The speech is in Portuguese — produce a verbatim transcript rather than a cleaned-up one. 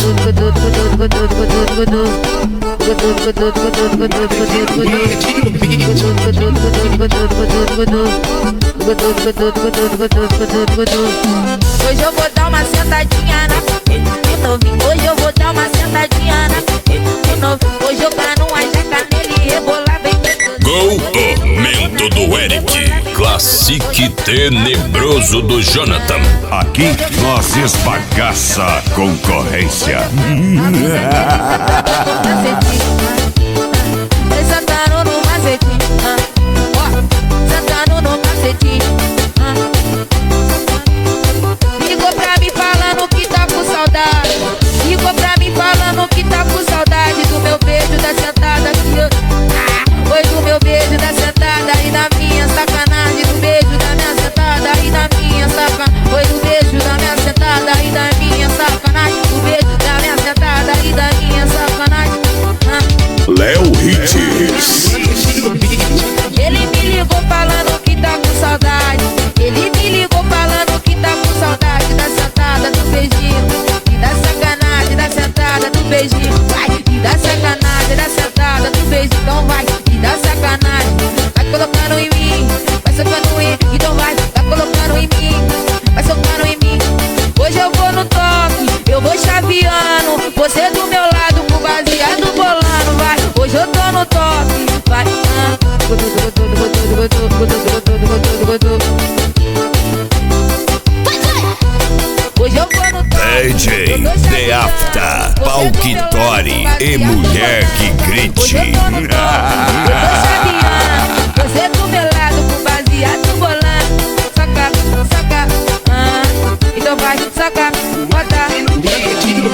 Hoje eu vou dar uma sentadinha na de novinho. Hoje eu vou dar uma sentadinha na de novinho. Vou jogar numa jaca nele e rebolar bem. Gol, aumento do Eric. Classique tenebroso do Jonathan. Aqui nós esbagaça a concorrência. Sentando no macetinho, ó, sentando no macetinho. Ligou pra mim falando que tá com saudade. Ligou pra mim falando que tá com saudade do meu beijo da sentada que eu... Ah, foi do meu beijo da sentada e da minha sacanagem. Do beijo da minha sentada e da minha sacanagem. Foi do beijo da minha sentada e da minha sacanagem. Do beijo da minha sentada e da minha sacanagem. Léo Hits. Ele me ligou falando que tá com saudade. Ele me ligou falando que tá com saudade da sentada do beijinho e da sacanagem da sentada do beijinho. Vai, e da sacanagem da sentada do beijinho. Então vai, e da sacanagem. Vai colocando em mim, vai socando em mim. Então vai, vai colocando em mim, vai socando em mim. Hoje eu vou no toque, eu vou chaveando. Você do meu lado com baseado bolando. Vai, hoje eu tô no toque. Vai, ah. Hoje eu vou no D J The Afta, Palquitori e mulher que grite. Hoje eu tô no toque, eu tô chaveando. Você do meu lado com baseado bolando. Saca, saca, ah. Então vai, saca, bota.